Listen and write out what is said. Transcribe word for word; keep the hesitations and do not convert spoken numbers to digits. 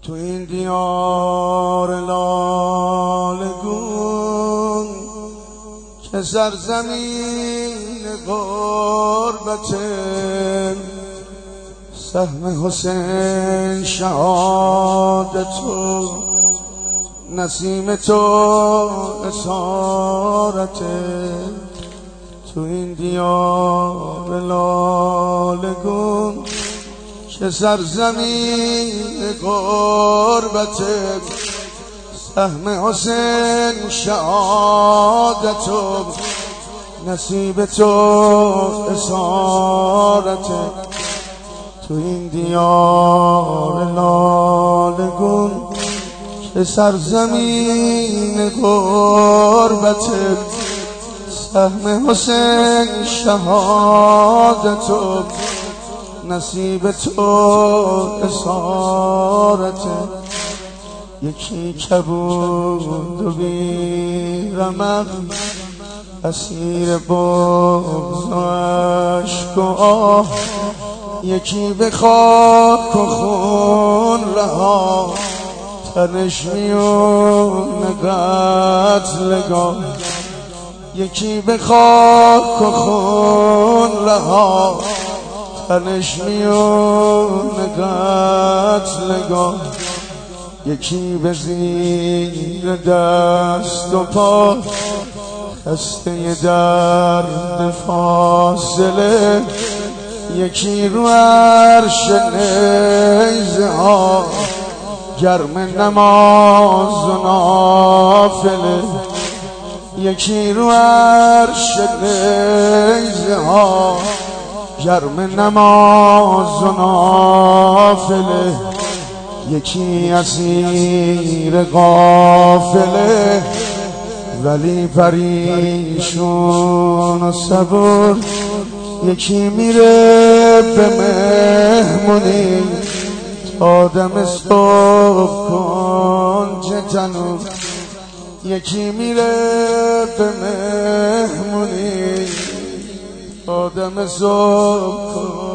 تو این دیار لالگون که سرزمین غربته، سهم حسین شهادت تو، نسیم تو اسارته. تو این دیار لالگون که سرزمین غربته، سهم حسین شهادت و نصیب تو اسارته. تو این دیار لالگون که سرزمین غربته، سهم حسین شهادت و نصیب تو اسارته. یکی کبود و بی رمق، اسیر بغض و اشک و آه، یکی به خاک و خون رها، تنش میون قتلگاه. یکی به خاک و خون رها، تنش میون قتلگاه. یکی به زیر دست و پا، خسته درد فاصله. یکی رو عرش نیزه ها، گرم نماز و نافله. یکی رو عرش نیزه ها، گرم نماز و نافله. یکی اسیر قافله، ولی پریشون و صبور. یکی میره به مهمونی، تا دم صبح کنج تنور. یکی میره به مهمونی، تا دم صبح